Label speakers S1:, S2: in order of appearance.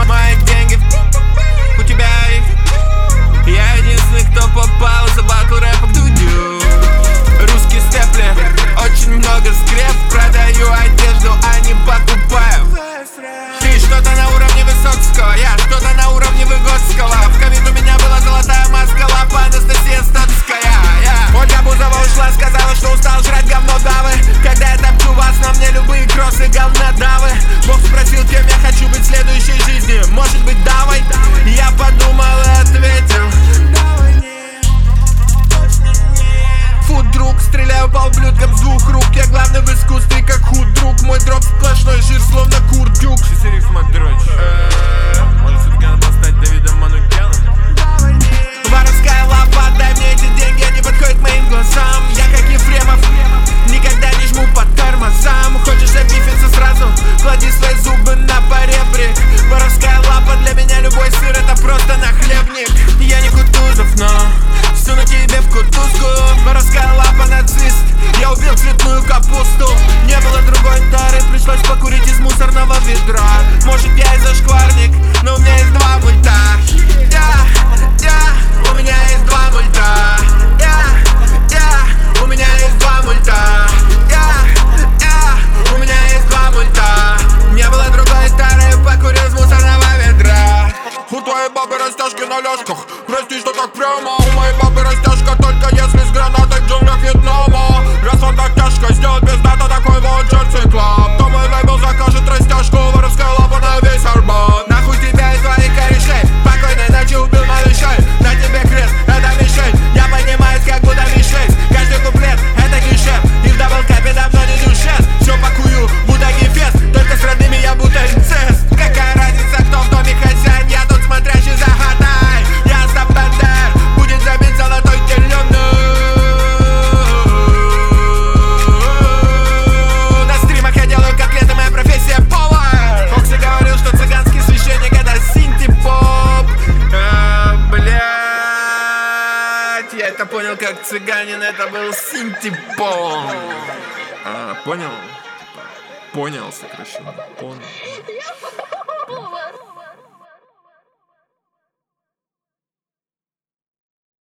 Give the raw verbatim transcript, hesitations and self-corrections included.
S1: Мои деньги, у тебя их. Я единственный, кто попал за батл рэпа к Дудю. Русский степлер, очень много скреп. Продаю одежду, а не покупаю. Ты что-то на уровне Высоцкого, я что-то на уровне Выгодского. В ковид у меня была золотая маска, лапа Анастасия Статская. yeah. Ольга Бузова ушла, сказала, что устал жрать говно давы. Когда я топчу вас, на мне любые кроссы говнодавы. Бог спросил, кем я хочу быть в следующей жизни. Может быть, давай? Я подумал и ответил: фу, друг, стреляю по ублюдкам с двух рук. Я главный в искусстве, как худ, друг. Мой дроп сплошной жир, словно курдюк.
S2: Рифма, дрочь. Может, все-таки надо стать Давидом Манукяном?
S1: Воровская лапа, дай мне эти деньги, они подходят моим глазам. Я как Ефремов, никогда не жму по тормозам. Хочешь обифиться сразу, клади свои зубы на поребрик. Воровская лапа, для меня любой сыр это просто нахлебник. Я не Кутузов, но суну тебе в кутузку. Воровская лапа, нацист, я убил цветную капусту. Не было другой тары, пришлось покурить из мусорного ведра. Может, я и зашкварник, но у меня есть два мульта. Я, я, у меня есть два мульта. Я, я, у меня есть два мульта. Я, я, у меня есть два мульта. Не было другой тары, покурил из мусорного ведра.
S2: У твоей бабы растяжки на ляжках. Прости, что так прямо. У моей бабы растяжка только если с гранатой в джунглях Вьетнама. Раз он так тяжко сделать без дата такой вот Джерси Клаб, то мой лейбл закажет растяжку. Воровская лапа на весь Арбат.
S1: Нахуй тебя из твоих корешей. Покойной ночи убил малышей. На тебе крест, это мишень. Я поднимаюсь как будто мишень. Каждый куплет, это гешефт. И в даблкапе давно не душет. Все пакую, будто гефест. Только с родными я будто инцест. Какая разница, кто в доме хозяин? Я тут смотрящий за хатай. Я Остап Бендер, будет забит золотой теленок. На стримах я делаю котлеты, моя профессия повар. Фокси говорил, что цыганский священник это синти-поп. А, блядь, я это понял как цыганин, это был синти-поп.
S2: А, понял? Понял, сокращенно. Понял.